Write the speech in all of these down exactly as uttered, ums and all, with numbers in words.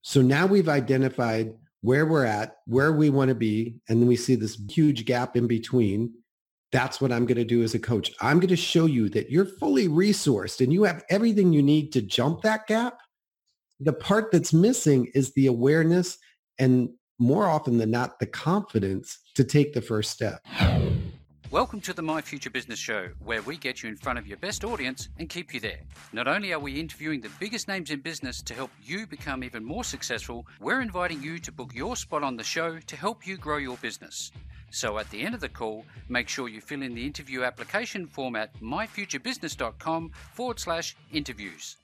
So now we've identified where we're at, where we want to be, and then we see this huge gap in between. That's what I'm going to do as a coach. I'm going to show you that you're fully resourced and you have everything you need to jump that gap. The part that's missing is the awareness and more often than not, the confidence to take the first step. Welcome to the My Future Business Show, where we get you in front of your best audience and keep you there. Not only are we interviewing the biggest names in business to help you become even more successful, we're inviting you to book your spot on the show to help you grow your business. So at the end of the call, make sure you fill in the interview application form at myfuturebusiness.com forward slash interviews.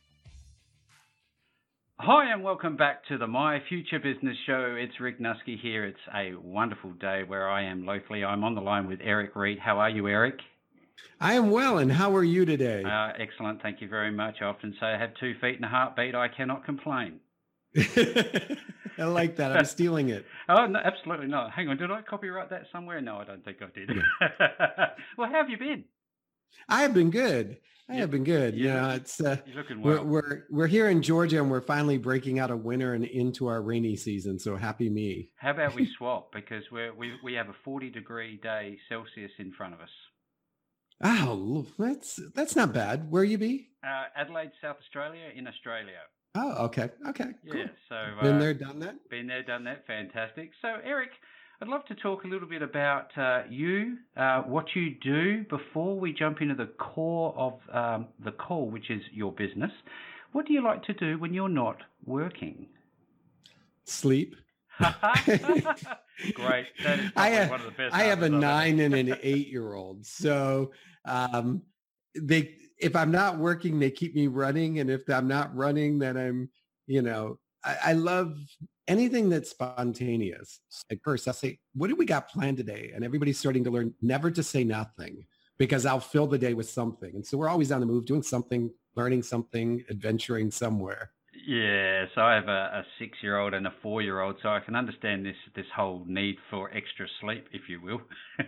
Hi and welcome back to the My Future Business Show. It's Rick Nusky here. It's a wonderful day where I am locally. I'm on the line with Eric Reed. How are you, Eric? I am well, and how are you today? Uh, excellent. Thank you very much. I often say I have two feet and a heartbeat. I cannot complain. I like that. I'm stealing it. Oh, no, absolutely not. Hang on. Did I copyright that somewhere? No, I don't think I did. Well, how have you been? I have been good. I have been good. Yeah, you know, it's uh, you're looking well. we're, we're we're here in Georgia, and we're finally breaking out of winter and into our rainy season. So happy me. How about we swap, because we're, we we have a forty degree day Celsius in front of us. Oh, that's that's not bad. Where you be? Uh, Adelaide, South Australia, in Australia. Oh, okay, okay, Yeah. cool. So uh, Been there, done that. Been there, done that. Fantastic. So, Eric, I'd love to talk a little bit about uh, you, uh, what you do before we jump into the core of um, the call, which is your business. What do you like to do when you're not working? Sleep. Great. That is I have, one of the best. I have a answers I've nine ever- and an eight-year-old. So um, they, if I'm not working, they keep me running, and if I'm not running, then I'm, you know, I, I love anything that's spontaneous. At first, I'll say, what do we got planned today? And everybody's starting to learn never to say nothing, because I'll fill the day with something. And so we're always on the move, doing something, learning something, adventuring somewhere. Yeah, so I have a, a six-year-old and a four-year-old, so I can understand this this whole need for extra sleep, if you will.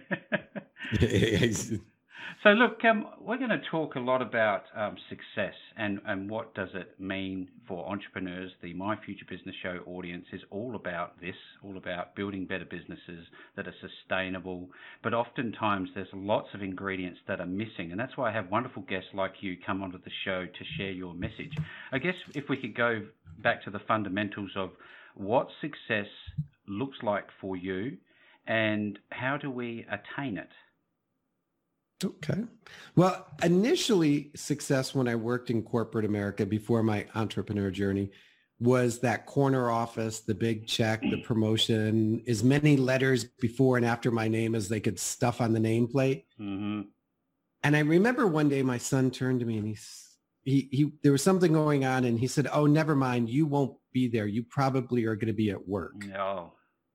So look, um, we're going to talk a lot about um, success and, and what does it mean for entrepreneurs. The My Future Business Show audience is all about this, all about building better businesses that are sustainable. But oftentimes there's lots of ingredients that are missing, and that's why I have wonderful guests like you come onto the show to share your message. I guess if we could go back to the fundamentals of what success looks like for you and how do we attain it? Okay. Well, initially success when I worked in corporate America before my entrepreneur journey was that corner office, the big check, the promotion, as many letters before and after my name as they could stuff on the nameplate. Mm-hmm. And I remember one day my son turned to me and he, he, he, there was something going on and he said, oh, never mind. You won't be there. You probably are going to be at work. No.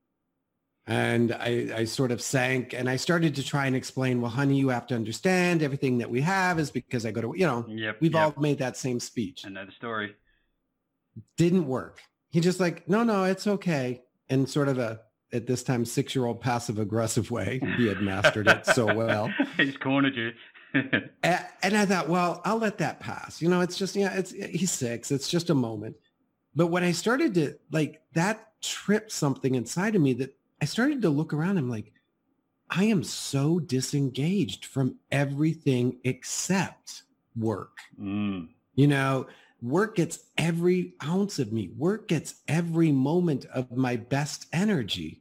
And I, I sort of sank and I started to try and explain, well, honey, you have to understand everything that we have is because I go to, you know, yep, we've yep. all made that same speech. I know the story. Didn't work. He just like, no, no, it's okay. And sort of a, at this time, six-year-old passive aggressive way. He had mastered it so well. He's cornered you. and, and I thought, well, I'll let that pass. You know, it's just, yeah, it's, he's six. It's just a moment. But when I started to like, that tripped something inside of me that I started to look around. I'm like, I am so disengaged from everything except work. Mm. You know, work gets every ounce of me. Work gets every moment of my best energy.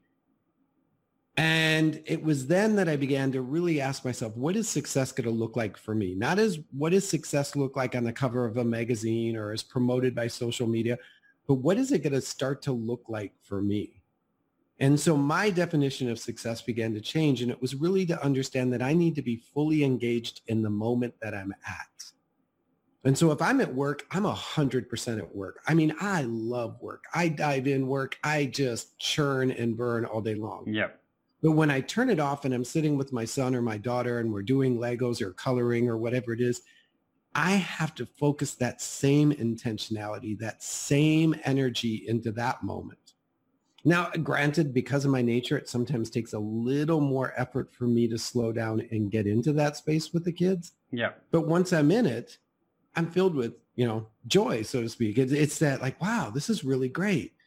And it was then that I began to really ask myself, what is success going to look like for me? Not as what does success look like on the cover of a magazine or as promoted by social media, but what is it going to start to look like for me? And so my definition of success began to change. And it was really to understand that I need to be fully engaged in the moment that I'm at. And so if I'm at work, I'm one hundred percent at work. I mean, I love work. I dive in work. I just churn and burn all day long. Yep. But when I turn it off and I'm sitting with my son or my daughter and we're doing Legos or coloring or whatever it is, I have to focus that same intentionality, that same energy into that moment. Now, granted, because of my nature, it sometimes takes a little more effort for me to slow down and get into that space with the kids. Yeah. But once I'm in it, I'm filled with, you know, joy, so to speak. It's, it's that like, wow, this is really great.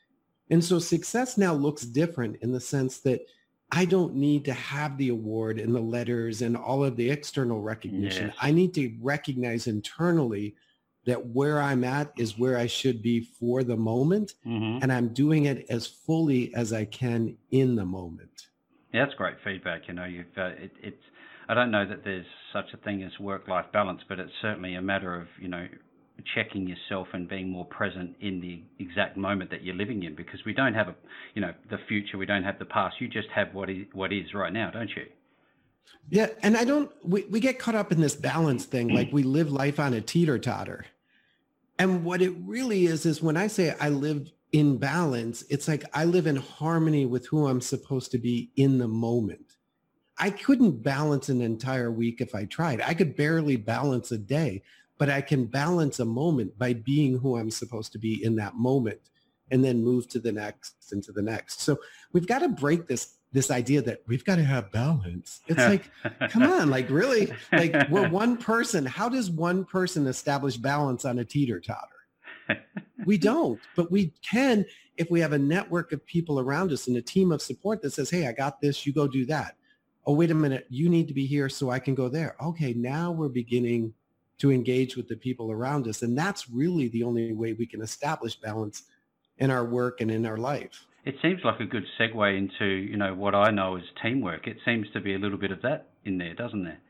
And so success now looks different in the sense that I don't need to have the award and the letters and all of the external recognition. Yes. I need to recognize internally that where I'm at is where I should be for the moment. Mm-hmm. And I'm doing it as fully as I can in the moment. Yeah, that's great feedback. You know, you've uh, it, it's. I don't know that there's such a thing as work-life balance, but it's certainly a matter of, you know, checking yourself and being more present in the exact moment that you're living in, because we don't have a, you know, the future, we don't have the past. You just have what is what is right now, don't you? Yeah, and I don't. We we get caught up in this balance thing, like we live life on a teeter-totter. And what it really is is when I say I live in balance, it's like I live in harmony with who I'm supposed to be in the moment. I couldn't balance an entire week if I tried. I could barely balance a day, but I can balance a moment by being who I'm supposed to be in that moment and then move to the next and to the next. So we've got to break this this idea that we've got to have balance. It's like, come on, like really, like we're one person. How does one person establish balance on a teeter-totter? We don't, but we can if we have a network of people around us and a team of support that says, hey, I got this, you go do that. Oh, wait a minute, you need to be here so I can go there. Okay, now we're beginning to engage with the people around us. And that's really the only way we can establish balance in our work and in our life. It seems like a good segue into, you know, what I know as teamwork. It seems to be a little bit of that in there, doesn't there?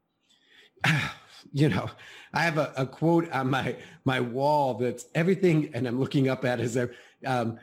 You know, I have a, a quote on my my wall that's everything, and I'm looking up at is um,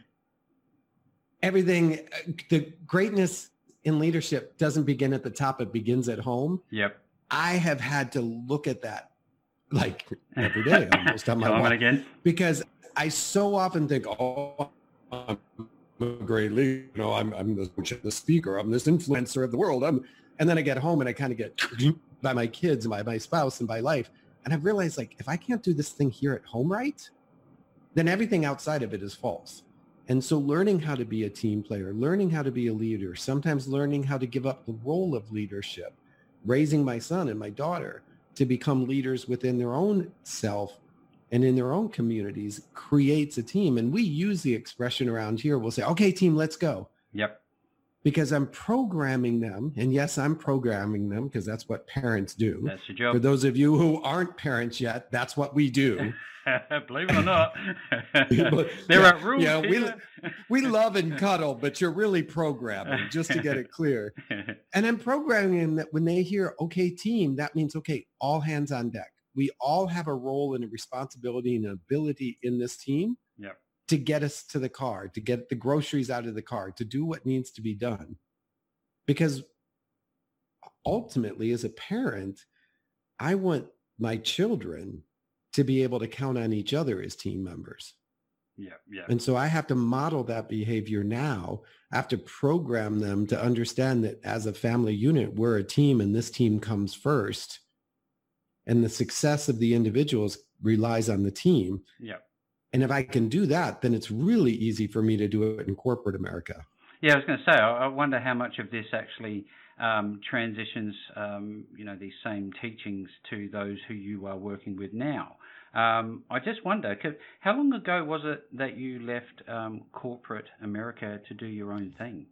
everything, the greatness in leadership doesn't begin at the top, it begins at home. Yep. I have had to look at that like every day almost on my wall. Again. Because I so often think, oh, I'm a great leader, you know, I'm, I'm the, the speaker, I'm this influencer of the world. I'm, and then I get home and I kind of get by my kids and by my spouse and by life. And I've realized, like, if I can't do this thing here at home right, then everything outside of it is false. And so learning how to be a team player, learning how to be a leader, sometimes learning how to give up the role of leadership, raising my son and my daughter to become leaders within their own self and in their own communities creates a team. And we use the expression around here. We'll say, okay, team, let's go. Yep. Because I'm programming them. And yes, I'm programming them because that's what parents do. That's your job. For those of you who aren't parents yet, that's what we do. Believe it or not. But, there yeah, are rules yeah, here. we, we love and cuddle, but you're really programming, just to get it clear. And I'm programming that when they hear, okay, team, that means, okay, all hands on deck. We all have a role and a responsibility and an ability in this team yep. to get us to the car, to get the groceries out of the car, to do what needs to be done. Because ultimately, as a parent, I want my children to be able to count on each other as team members. Yeah, yeah. And so I have to model that behavior now. I have to program them to understand that as a family unit, we're a team and this team comes first. And the success of the individuals relies on the team. Yeah. And if I can do that, then it's really easy for me to do it in corporate America. Yeah, I was going to say, I wonder how much of this actually um, transitions, um, you know, these same teachings to those who you are working with now. Um, I just wonder, how long ago was it that you left um, corporate America to do your own thing?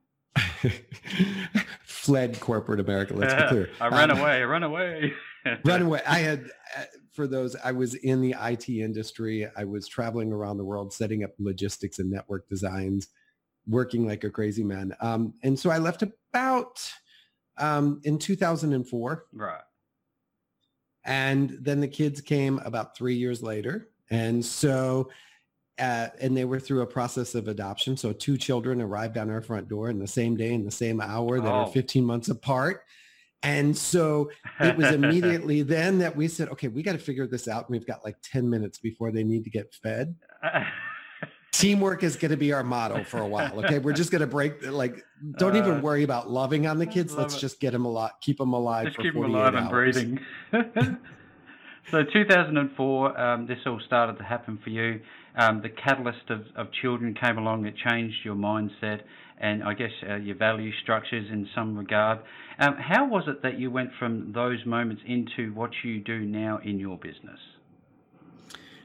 Fled corporate America, let's be clear. I ran um, away, I ran away. Run away. I had, uh, for those, I was in the I T industry. I was traveling around the world, setting up logistics and network designs, working like a crazy man. Um, and so I left about um, in two thousand four. Right. And then the kids came about three years later. And so, uh, and they were through a process of adoption. So two children arrived on our front door in the same day, in the same hour, that oh. are fifteen months apart. And so it was immediately then that we said, okay, we got to figure this out. We've got like ten minutes before they need to get fed. Teamwork is going to be our motto for a while. Okay. We're just going to break, like, don't uh, even worry about loving on the kids. Let's it. just get them alive, keep them alive just for keep them forty-eight alive hours. And breathing. So two thousand four, um, this all started to happen for you. Um, the catalyst of, of children came along. It changed your mindset and I guess uh, your value structures in some regard. Um, how was it that you went from those moments into what you do now in your business?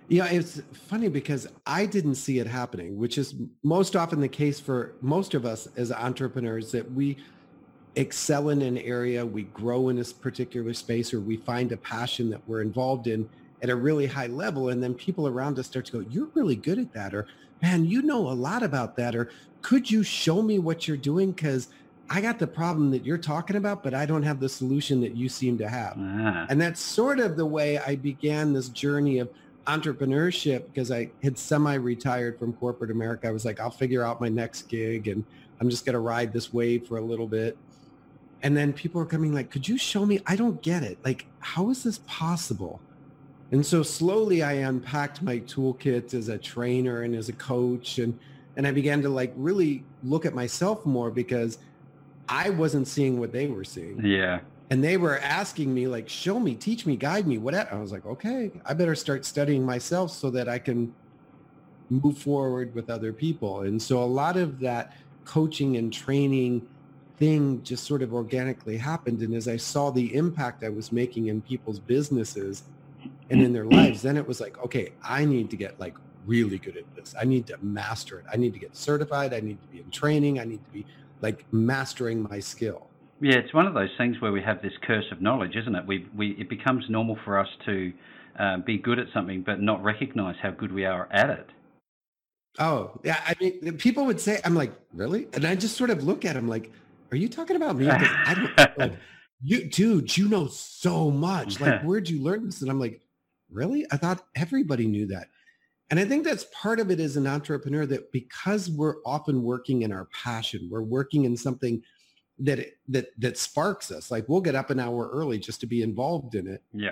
Yeah, it's funny because I didn't see it happening, which is most often the case for most of us as entrepreneurs, that we excel in an area, we grow in this particular space, or we find a passion that we're involved in at a really high level. And then people around us start to go, you're really good at that. Or, man, you know a lot about that. Or, could you show me what you're doing? Because I got the problem that you're talking about, but I don't have the solution that you seem to have. Ah, And that's sort of the way I began this journey of entrepreneurship, because I had semi-retired from corporate America. I was like, I'll figure out my next gig and I'm just going to ride this wave for a little bit. And then people are coming like, could you show me? I don't get it. Like, how is this possible? And so slowly I unpacked my toolkit as a trainer and as a coach. And, and I began to like really look at myself more, because I wasn't seeing what they were seeing. yeah. And they were asking me like, show me, teach me, guide me, whatever. I was like, okay, I better start studying myself so that I can move forward with other people. And so a lot of that coaching and training thing just sort of organically happened. And as I saw the impact I was making in people's businesses and in their lives, then it was like, okay, I need to get like really good at this. I need to master it. I need to get certified. I need to be in training. I need to be like mastering my skill. Yeah, it's one of those things where we have this curse of knowledge, isn't it? We we it becomes normal for us to uh, be good at something, but not recognize how good we are at it. Oh, yeah. I mean, people would say, I'm like, really? And I just sort of look at them like, are you talking about me? Because I don't, like, you, dude, you know so much. Like, where'd you learn this? And I'm like, really? I thought everybody knew that. And I think that's part of it as an entrepreneur, that because we're often working in our passion, we're working in something that that that sparks us. Like, we'll get up an hour early just to be involved in it. Yeah.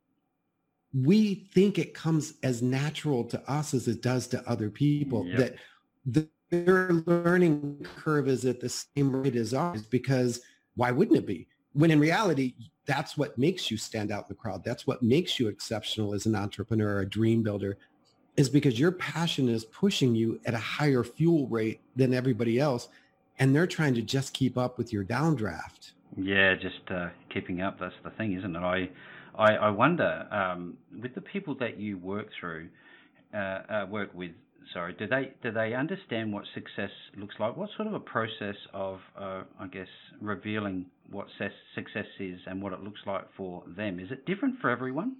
We think it comes as natural to us as it does to other people, Yep. that the, their learning curve is at the same rate as ours, because why wouldn't it be? When in reality, that's what makes you stand out in the crowd. That's what makes you exceptional as an entrepreneur, a dream builder, is because your passion is pushing you at a higher fuel rate than everybody else. And they're trying to just keep up with your downdraft. Yeah, just uh, keeping up. That's the thing, isn't it? I, I, I wonder um, with the people that you work through, uh, uh, work with. Sorry, do they do they understand what success looks like? What sort of a process of, uh, I guess, revealing what ses- success is and what it looks like for them? Is it different for everyone?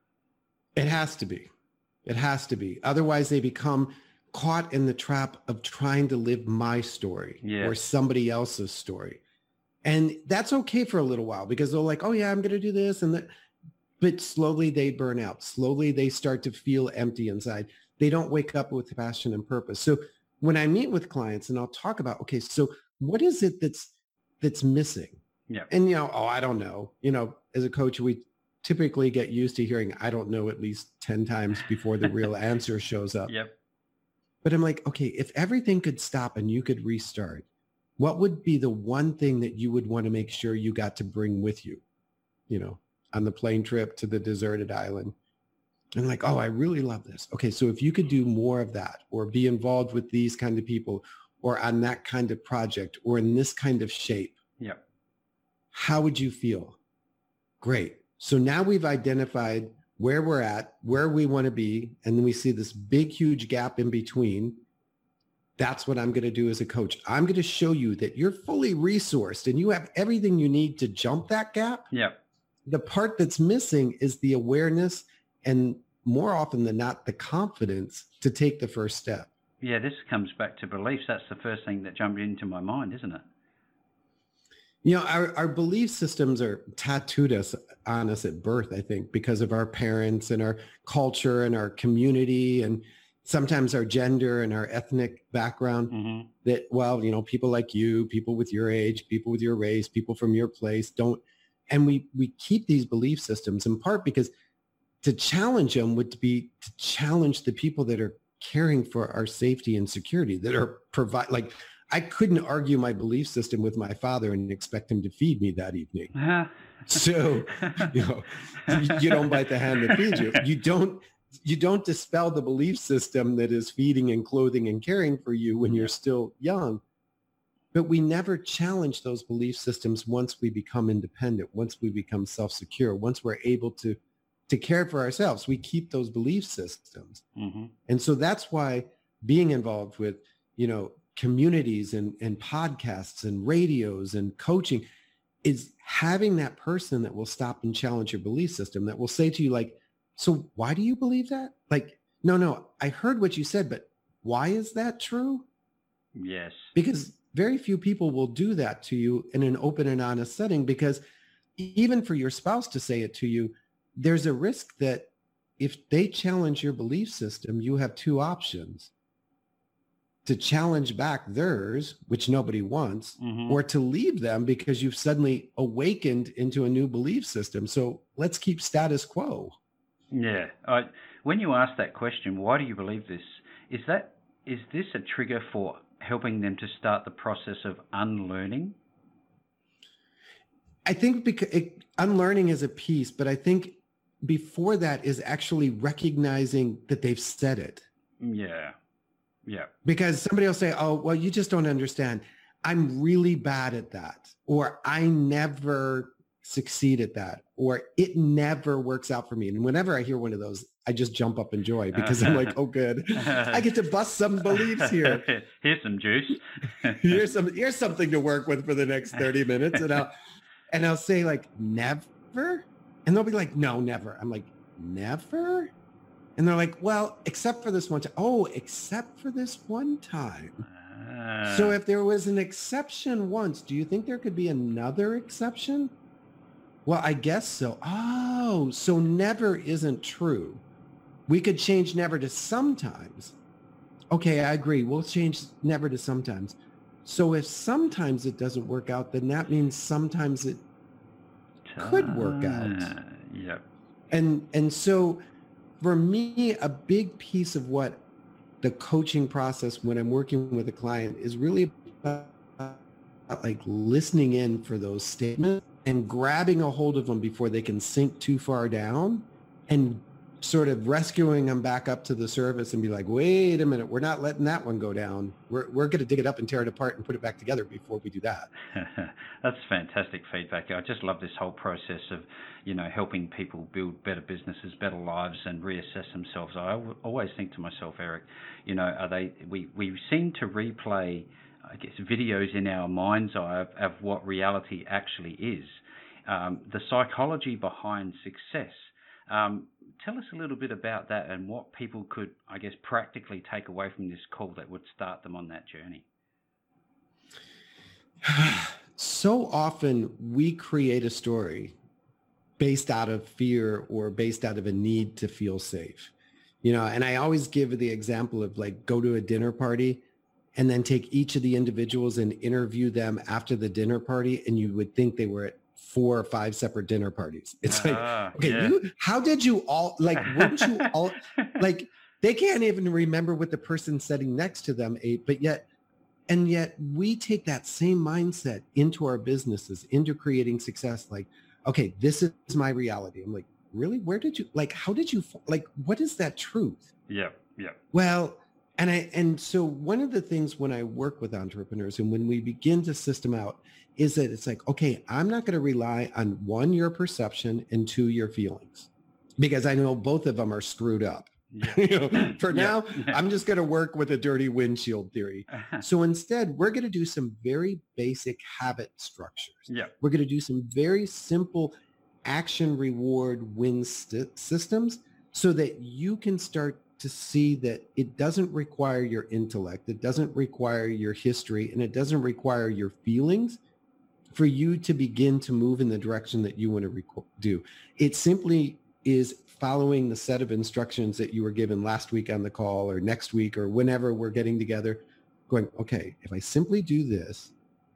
It has to be. It has to be. Otherwise, they become caught in the trap of trying to live my story Yeah. or somebody else's story. And that's okay for a little while, because they're like, oh yeah, I'm going to do this. And that. But slowly they burn out. Slowly they start to feel empty inside. They don't wake up with passion and purpose. So when I meet with clients and I'll talk about, okay, so what is it that's, that's missing? Yeah. And, you know, oh, I don't know. You know, as a coach, we typically get used to hearing, I don't know, at least ten times before the real answer shows up. Yep. But I'm like, okay, if everything could stop and you could restart, what would be the one thing that you would want to make sure you got to bring with you, you know, on the plane trip to the deserted island? And like, oh, I really love this. Okay, so if you could do more of that, or be involved with these kind of people, or on that kind of project, or in this kind of shape, Yep. how would you feel? Great. So now we've identified where we're at, where we want to be, and then we see this big, huge gap in between. That's what I'm going to do as a coach. I'm going to show you that you're fully resourced and you have everything you need to jump that gap. Yep. The part that's missing is the awareness, and more often than not, the confidence to take the first step. Yeah, this comes back to beliefs. That's the first thing that jumped into my mind, isn't it? You know, our, our belief systems are tattooed us on us at birth, I think, because of our parents and our culture and our community, and sometimes our gender and our ethnic background. Mm-hmm. That, well, you know, people like you, people with your age, people with your race, people from your place don't. And we, we keep these belief systems in part because to challenge them would be to challenge the people that are caring for our safety and security, that are provide like, I couldn't argue my belief system with my father and expect him to feed me that evening. Uh-huh. So, you know, you, you don't bite the hand that feeds you. You don't, you don't dispel the belief system that is feeding and clothing and caring for you when you're still young. But we never challenge those belief systems once we become independent, once we become self-secure, once we're able to to care for ourselves. We keep those belief systems. Mm-hmm. And so that's why being involved with, you know, communities and, and podcasts and radios and coaching is having that person that will stop and challenge your belief system, that will say to you, like, so why do you believe that? Like, no, no, I heard what you said, but why is that true? Yes. Because very few people will do that to you in an open and honest setting, because even for your spouse to say it to you, there's a risk that if they challenge your belief system, you have two options: to challenge back theirs, which nobody wants, mm-hmm. or to leave them because you've suddenly awakened into a new belief system. So let's keep status quo. Yeah. I, when you ask that question, why do you believe this? Is that is this a trigger for helping them to start the process of unlearning? I think because it, unlearning is a piece, but I think before that is actually recognizing that they've said it. Yeah. Yeah. Because somebody will say, oh, well, you just don't understand. I'm really bad at that. Or I never succeed at that. Or it never works out for me. And whenever I hear one of those, I just jump up in joy, because I'm like, oh, good. I get to bust some beliefs here. Here's some juice. here's some, here's something to work with for the next thirty minutes. And I'll, and I'll say, like, never? And they'll be like, no, never. I'm like, never? And they're like, well, except for this one time. Oh, except for this one time. Uh, so if there was an exception once, do you think there could be another exception? Well, I guess so. Oh, so never isn't true. We could change never to sometimes. Okay, I agree. We'll change never to sometimes. So if sometimes it doesn't work out, then that means sometimes it could work out. Uh, yep. And and so for me, a big piece of what the coaching process when I'm working with a client is really about, like, listening in for those statements and grabbing a hold of them before they can sink too far down, and sort of rescuing them back up to the surface and be like, wait a minute, we're not letting that one go down. We're we're going to dig it up and tear it apart and put it back together before we do that. That's fantastic feedback. I just love this whole process of, you know, helping people build better businesses, better lives, and reassess themselves. I always think to myself, Eric, you know, are they? We we seem to replay, I guess, videos in our mind's eye of, of what reality actually is. Um, the psychology behind success. Um, tell us a little bit about that and what people could, I guess, practically take away from this call that would start them on that journey. So often we create a story based out of fear or based out of a need to feel safe. You know, and I always give the example of, like, go to a dinner party and then take each of the individuals and interview them after the dinner party, and you would think they were at four or five separate dinner parties. It's uh, like, okay, yeah. you, how did you all, like, wouldn't you all, like, they can't even remember what the person sitting next to them ate, but yet, and yet we take that same mindset into our businesses, into creating success. Like, okay, this is my reality. I'm like, really? Where did you, like, how did you, like, what is that truth? Yeah, yeah. Well, and I, and so one of the things when I work with entrepreneurs and when we begin to system out is that it's like, okay, I'm not going to rely on one, your perception, and two, your feelings, because I know both of them are screwed up. Yeah. you know, for yeah. now, I'm just going to work with a dirty windshield theory. So instead, we're going to do some very basic habit structures. Yeah. We're going to do some very simple action reward win st- systems so that you can start to see that it doesn't require your intellect, it doesn't require your history, and it doesn't require your feelings for you to begin to move in the direction that you want to rec- do. It simply is following the set of instructions that you were given last week on the call or next week or whenever we're getting together, going, okay, if I simply do this,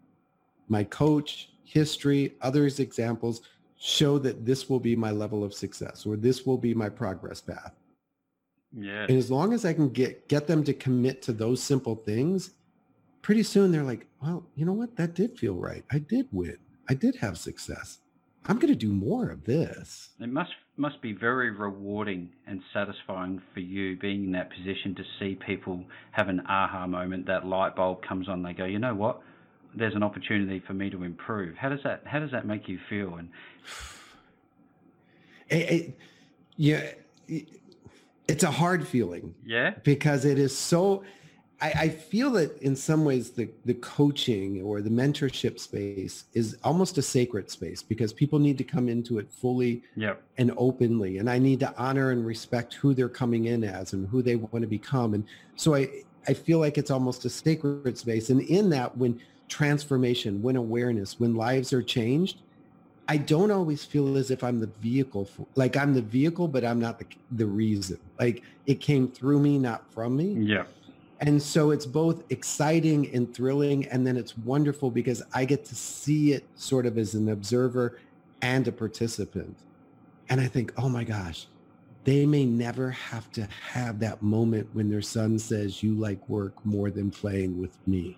my coach, history, others examples show that this will be my level of success or this will be my progress path. Yeah. And as long as I can get, get them to commit to those simple things, pretty soon they're like, well, you know what? That did feel right. I did win. I did have success. I'm going to do more of this. It must must be very rewarding and satisfying for you being in that position to see people have an aha moment, that light bulb comes on, they go, you know what? There's an opportunity for me to improve. How does that how does that make you feel? And it, it, Yeah, it's a hard feeling. Yeah. Because it is so, I, I feel that in some ways the, the coaching or the mentorship space is almost a sacred space because people need to come into it fully Yep. and openly. And I need to honor and respect who they're coming in as and who they want to become. And so I, I feel like it's almost a sacred space. And in that, when transformation, when awareness, when lives are changed, I don't always feel as if I'm the vehicle for, like I'm the vehicle, but I'm not the, the reason. Like it came through me, not from me. Yeah. And so it's both exciting and thrilling. And then it's wonderful because I get to see it sort of as an observer and a participant. And I think, oh my gosh, they may never have to have that moment when their son says, you like work more than playing with me.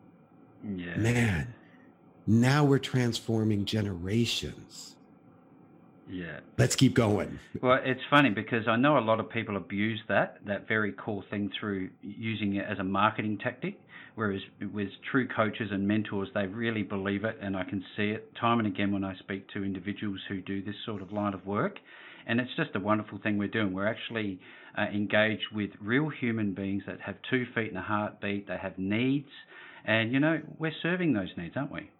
Yeah. Man, now we're transforming generations. Yeah. Let's keep going. Well, it's funny because I know a lot of people abuse that, that very cool thing through using it as a marketing tactic, whereas with true coaches and mentors, they really believe it. And I can see it time and again when I speak to individuals who do this sort of line of work. And it's just a wonderful thing we're doing. We're actually uh, engaged with real human beings that have two feet and a heartbeat. They have needs. And, you know, we're serving those needs, aren't we?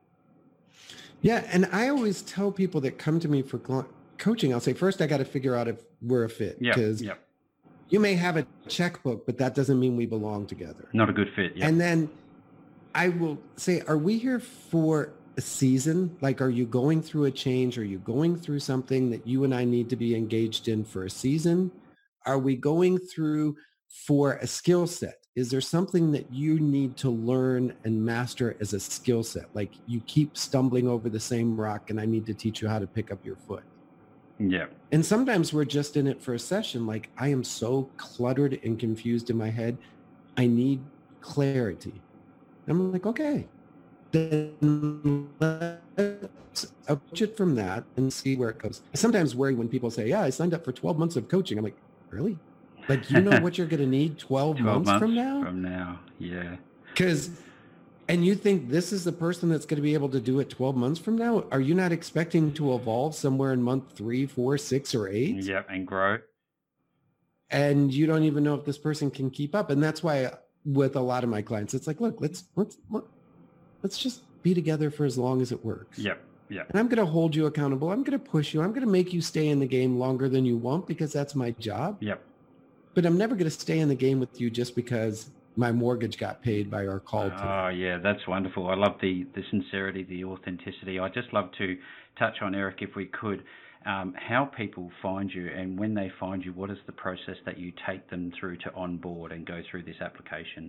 Yeah. And I always tell people that come to me for coaching, I'll say, first, I got to figure out if we're a fit. Because yep, yep. you may have a checkbook, but that doesn't mean we belong together. Not a good fit. Yep. And then I will say, are we here for a season? Like, are you going through a change? Are you going through something that you and I need to be engaged in for a season? Are we going through for a skill set? Is there something that you need to learn and master as a skill set? Like you keep stumbling over the same rock and I need to teach you how to pick up your foot. Yeah. And sometimes we're just in it for a session. Like I am so cluttered and confused in my head. I need clarity. I'm like, okay, then let's approach it from that and see where it goes. I sometimes worry when people say, yeah, I signed up for twelve months of coaching. I'm like, really? Like, you know what you're going to need twelve, twelve months, months from now? From now, yeah. Because, and you think this is the person that's going to be able to do it twelve months from now? Are you not expecting to evolve somewhere in month three, four, six, or eight? Yep, and grow. And you don't even know if this person can keep up. And that's why with a lot of my clients, it's like, look, let's let's let's just be together for as long as it works. Yep, yep. And I'm going to hold you accountable. I'm going to push you. I'm going to make you stay in the game longer than you want because that's my job. Yep. But I'm never going to stay in the game with you just because my mortgage got paid by our call today. Oh, yeah, that's wonderful. I love the, the sincerity, the authenticity. I'd just love to touch on, Eric, if we could, um, how people find you, and when they find you, what is the process that you take them through to onboard and go through this application?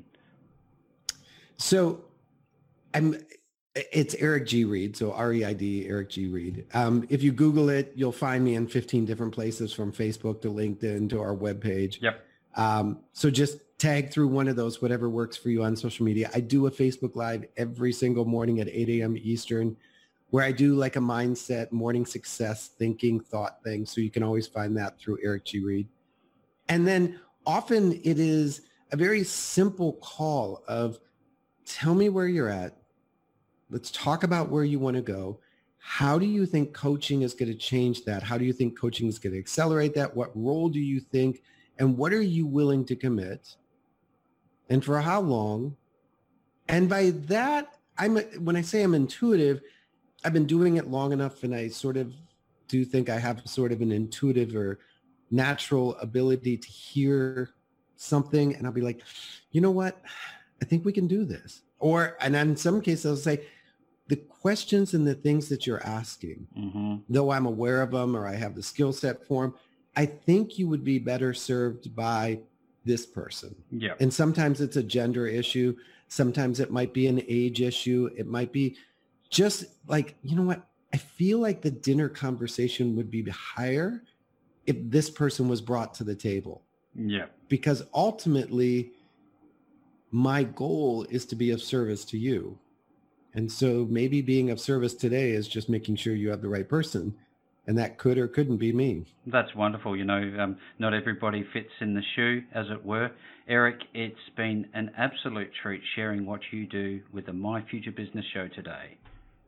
So I'm, it's Eric G. Reid, so R E I D, Eric G. Reid. Um, if you Google it, you'll find me in fifteen different places, from Facebook to LinkedIn to our webpage. Yep. Um, so just tag through one of those, whatever works for you on social media. I do a Facebook Live every single morning at eight a.m. Eastern, where I do like a mindset, morning success, thinking, thought thing. So you can always find that through Eric G. Reid. And then often it is a very simple call of, tell me where you're at. Let's talk about where you want to go. How do you think coaching is going to change that? How do you think coaching is going to accelerate that? What role do you think? And what are you willing to commit? And for how long? And by that, I'm when I say I'm intuitive, I've been doing it long enough, and I sort of do think I have sort of an intuitive or natural ability to hear something, and I'll be like, you know what? I think we can do this. Or, and in some cases, I'll say, the questions and the things that you're asking, mm-hmm. though I'm aware of them or I have the skill set for them, I think you would be better served by this person. Yeah. And sometimes it's a gender issue. Sometimes it might be an age issue. It might be just like, you know what? I feel like the dinner conversation would be higher if this person was brought to the table. Yeah. Because ultimately, my goal is to be of service to you. And so maybe being of service today is just making sure you have the right person. And that could or couldn't be me. That's wonderful. You know, um, not everybody fits in the shoe, as it were. Eric, it's been an absolute treat sharing what you do with the My Future Business Show today.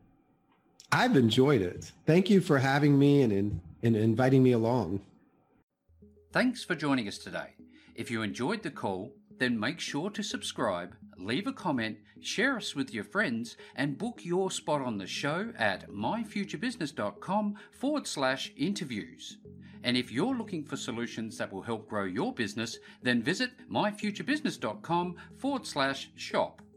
I've enjoyed it. Thank you for having me and, and, and inviting me along. Thanks for joining us today. If you enjoyed the call, then make sure to subscribe, leave a comment, share us with your friends, and book your spot on the show at myfuturebusiness.com forward slash interviews. And if you're looking for solutions that will help grow your business, then visit myfuturebusiness.com forward slash shop.